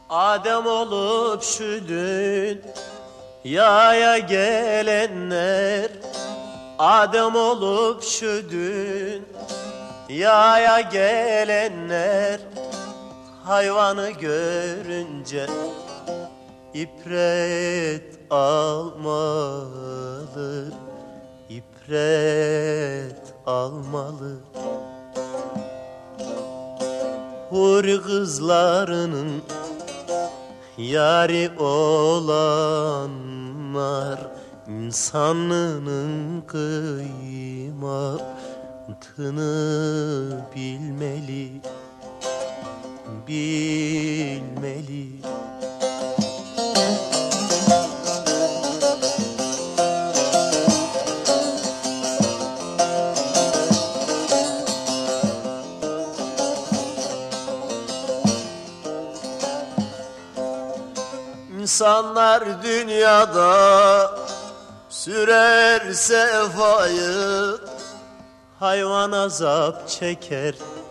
Adem olup şu dünyaya gelenler, Adem olup şu dünyaya gelenler, hayvanı görünce ibret almalı, ibret almalı. Huri kızlarının yari olanlar, insanlığının kıymetini bilmeli, bilmeli. İnsanlar dünyada sürer sefayı, hayvan azap çeker,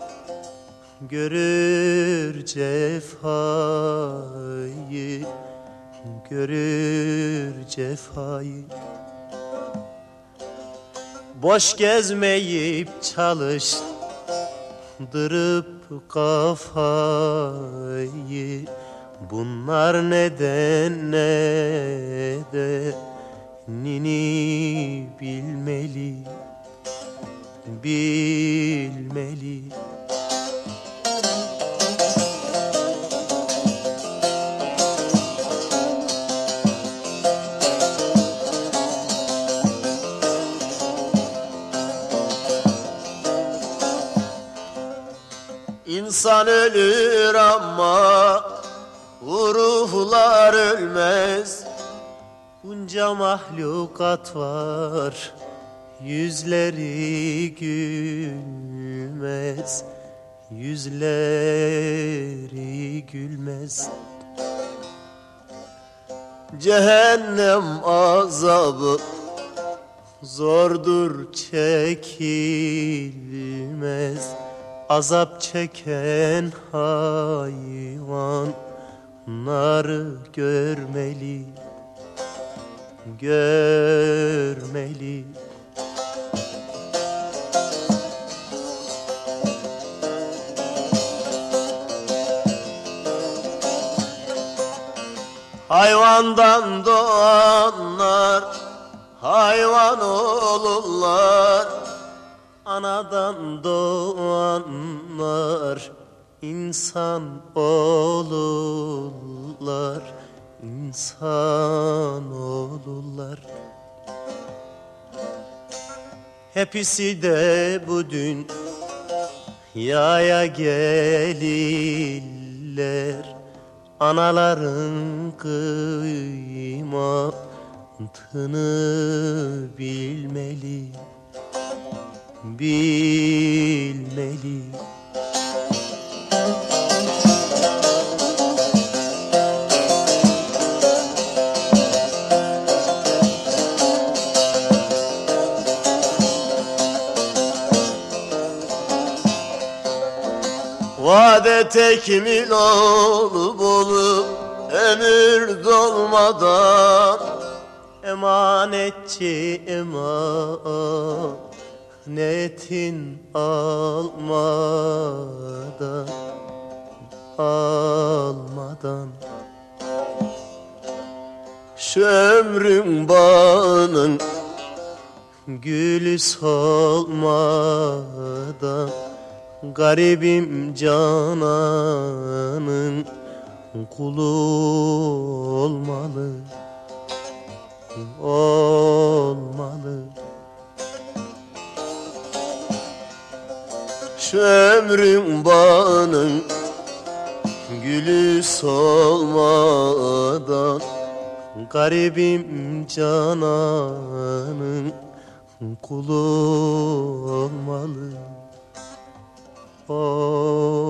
görür cefayı, görür cefayı. Boş gezmeyip çalıştırıp kafayı, bunlar nedenini bilmeli, bilmeli. İnsan ölür ama ruhlar ölmez. Bunca mahlukat var, yüzleri gülmez, yüzleri gülmez. Cehennem azabı zordur çekilmez, azap çeken hayvanları görmeli, görmeli. Hayvandan doğanlar hayvan olurlar, anadan doğanlar insan olurlar, insan olurlar. Hepsi de bu dünyaya gelirler, anaların kıymetini bilmeli, bilmeli. Vade tekmil olup ömür dolmadan, emanetçi emanetin almadan, almadan. Şu ömrün bağının gülü solmadan, garibim cananın kulu olmalı, olmalı. Şu ömrün bağının gülü solmadan, garibim cananın kulu olmalı, olmalı.